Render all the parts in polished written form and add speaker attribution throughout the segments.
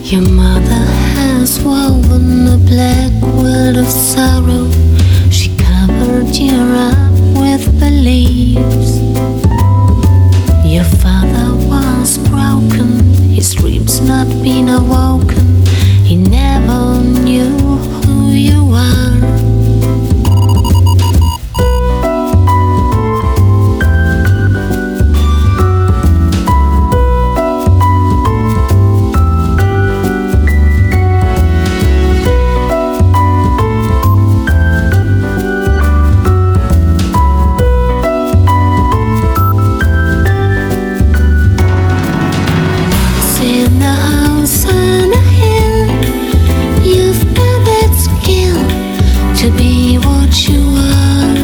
Speaker 1: Your mother has woven a black quilt of sorrow. She covered you up with beliefs. Your father was broken, his dreams not been awoken. He never knew who you are. In the house on a hill, you've got that skill to be what you are.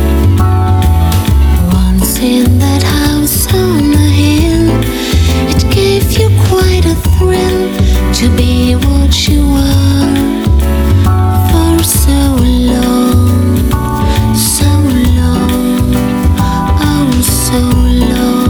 Speaker 1: Once in that house on a hill, it gave you quite a thrill to be what you are. For so long, so long, oh so long.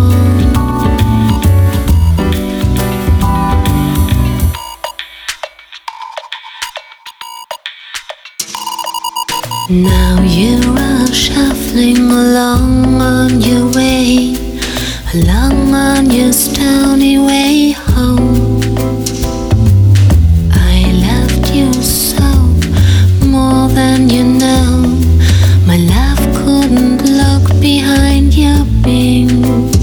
Speaker 1: Now you are shuffling along on your way, along on your stony way home. I loved you so, more than you know. My love couldn't look behind your being.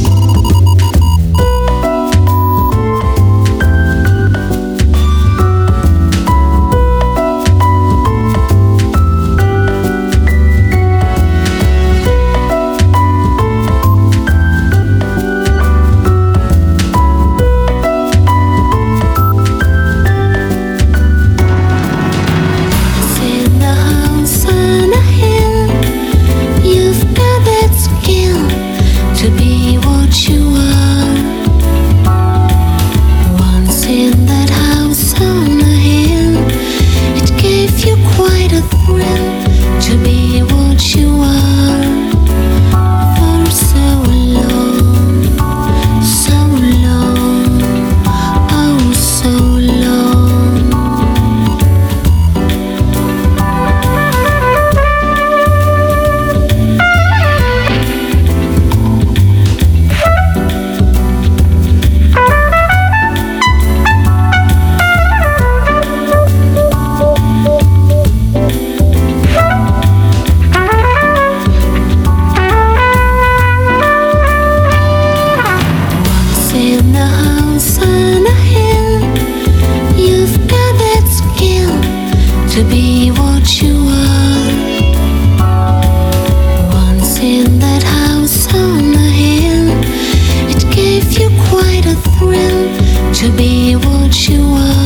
Speaker 1: To be what you are. Once in that house on a hill, it gave you quite a thrill to be what you are. For so long, so long, oh so long. In the house on a hill, you've got that skill to be what you are. Once in that house on a hill, it gave you quite a thrill to be what you are.